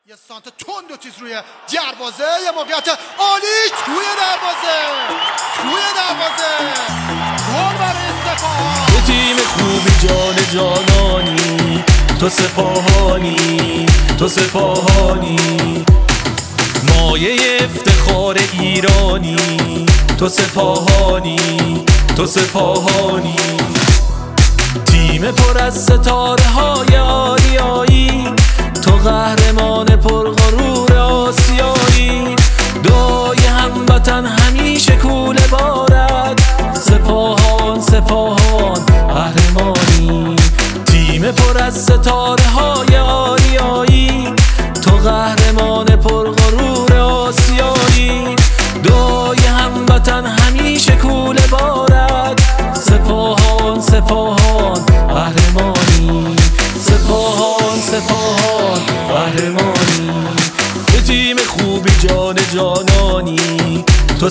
یه سانت تند و چیز روی دروازه، یه موقعیت عالی توی دروازه گل برای سپاهان. یه تیم خوبی جان جانانی، تو سپاهانی مایه افتخار ایرانی، تو سپاهانی تیم پر از ستاره های آریایی، تو قهرمان پرغرور آسیایی، دعای هموطن همیشه کوله بارد، سپاهان قهرمانی. تیم پر از ستاره های آریایی، تو قهرمان پرغرور آسیایی، دعای هموطن همیشه کوله بارد، سپاهان قهرمانی، سپاهان قهرمانی. یه تیم خوبی جان جانانی، تو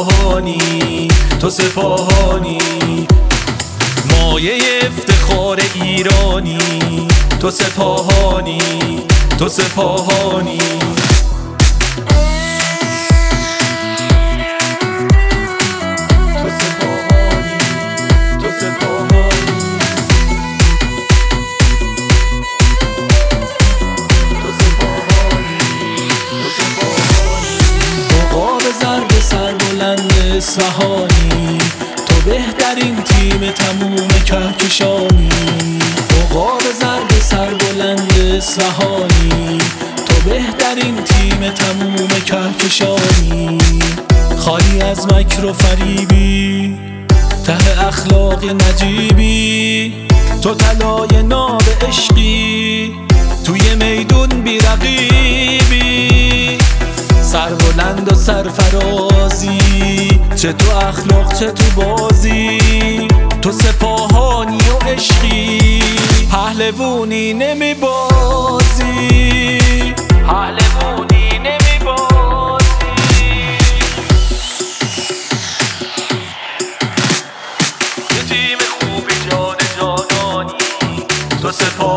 سپاهانی مایه افتخار ایرانی، تو سپاهانی ضرب سربلند اصفهانی، تو بهترین تیم تموم کهکشانی. عقاب ضرب سربلند اصفهانی، تو بهترین تیم تموم کهکشانی. خالی از مکر و فریبی، ته اخلاق نجیبی، تو طلای ناب عشقی، توی میدون بی رقیبی. سربلند و سرفرازی، چه تو اخلاق چه تو بازی، تو سپاهانی و عشقی، پهلوونی نمی بازی. یه تیم خوبی جان جانانی، تو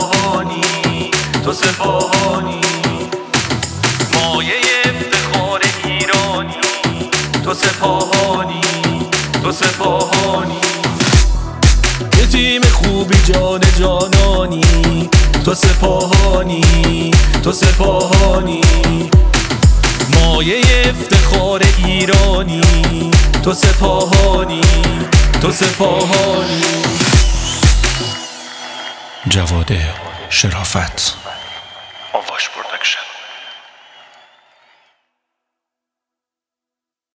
سپاهانی مایه افتخار ایرانی، تو سپاهانی. یه تیم خوبی جان جانانی، تو سپاهانی مایه افتخار ایرانی، تو سپاهانی. جواد شرافت، آواش پرودکشن.